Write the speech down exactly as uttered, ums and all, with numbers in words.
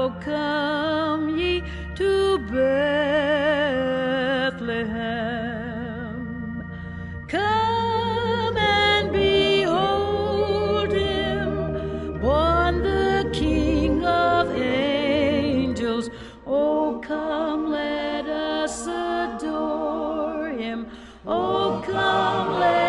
Oh, come ye to Bethlehem. Come and behold him, born the King of angels. Oh, come, let us adore him. Oh, come, let